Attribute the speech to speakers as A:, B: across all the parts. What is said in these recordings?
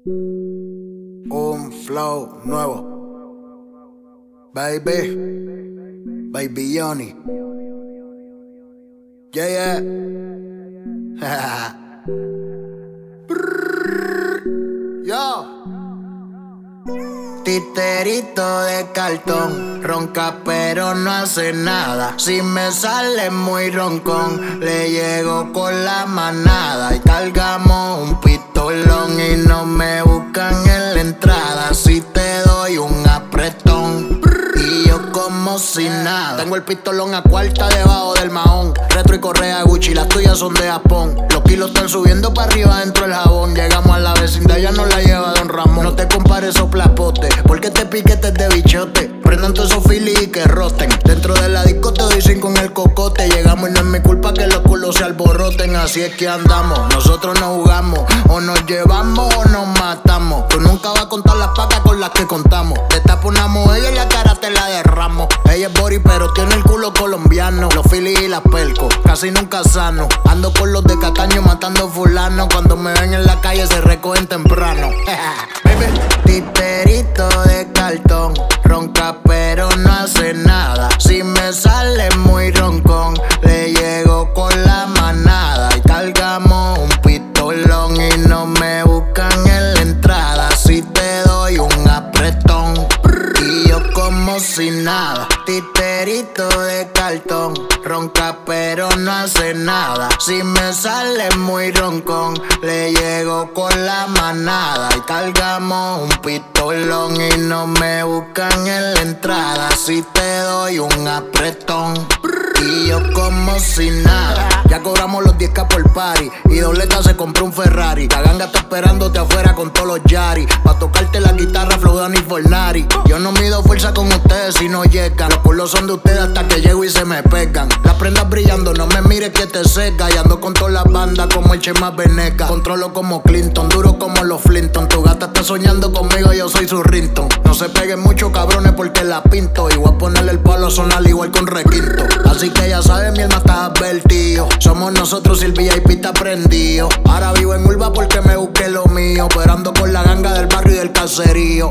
A: Un flow nuevo. Baby, Baby Johnny. Yeah, yeah. Yo. Titerito de cartón, ronca pero no hace nada. Si me sale muy roncón, le llego con la manada y cargamos un pistolón y no me buscan en la entrada. Si te doy un apretón y yo como si nada. Tengo el pistolón a cuarta debajo del mahón, retro y correa Gucci, las tuyas son de Japón. Los kilos están subiendo para arriba dentro del jabón. Llegamos a la vecindad, ya nos la lleva Don Ramón. No te compares esos plapotes, porque te piquetes de bichote. Prendan todos esos filis y que roten. Dentro de la disco te doy 5 en el cocote. Llegamos y no es mi culpa que los culos se alboroten. Así es que andamos, nosotros no jugamos. O nos llevamos o nos matamos. Tú nunca vas a contar las pacas con las que contamos. Te tapo una mujer y en la cara te la derramo. Ella es bori pero tiene el culo colombiano. Los filis y las pelcos, casi nunca sano. Ando con los de Cataño matando fulano. Cuando me ven en la calle se recogen temprano. Baby. Titerito de cartón, ronca pero no hace nada. Si me sale muy roncón, le llego con la manada y cargamos un pistolón y no me buscan en la entrada. Si te doy un apretón y yo como si nada. Titerito de cartón, ronca pero no hace nada. Si me sale muy roncón, le llego con la manada y cargamos un pistolón y no me buscan en la entrada. Si te doy un apretón y yo como si nada. Ya cobramos los 10K por party y Dobleta se compró un Ferrari. La ganga está esperándote afuera con todos los Yari. Pa' tocarte la guitarra Flow Dani Fornari. Yo no mido fuerza con ustedes si no llegan. Los culos son de ustedes hasta que llego y se me pegan. Las prendas brillando, no me mires que te seca. Y ando con todas las bandas como el Chema Veneca. Controlo como Clinton, duro como los Flinton. Tu gata está soñando conmigo, yo soy su rington. No se peguen mucho cabrones porque la pinto. Y voy a ponerle el palo a sonar igual con requinto. Así que ya sabes, mi alma está advertido. Somos nosotros y el VIP está prendido. Ahora vivo en Urba porque me busqué lo mío. Pero ando con la ganga del barrio y del caserío.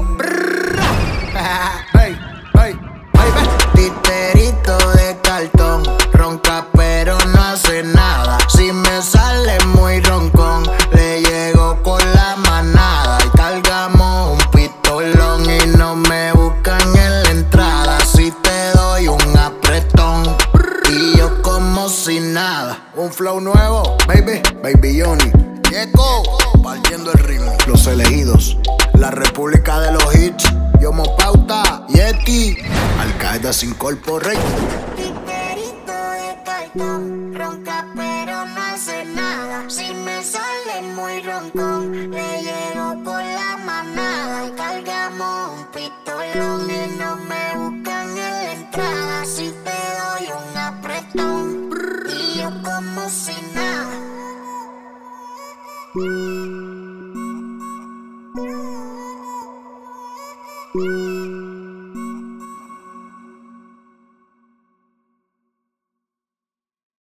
A: Hey, hey, baby. Titerito de cartón, ronca pero no hace nada. Si me sale muy roncón, le llego con la manada y cargamos un pistolón y no me buscan en la entrada. Si te doy un apretón y yo como si nada. Un flow nuevo, baby, Baby Johnny. Yeco, partiendo el ritmo. Los elegidos, la república de los hits. Yomo Pauta, Yeti, Al Qaeda sin Corporate.
B: Titerito de cartón, ronca pero no hace nada. Si me sale muy roncón, le llego con la manada y cargamos un pistolón y no me buscan en la entrada. Si te doy un apretón y yo como si nada.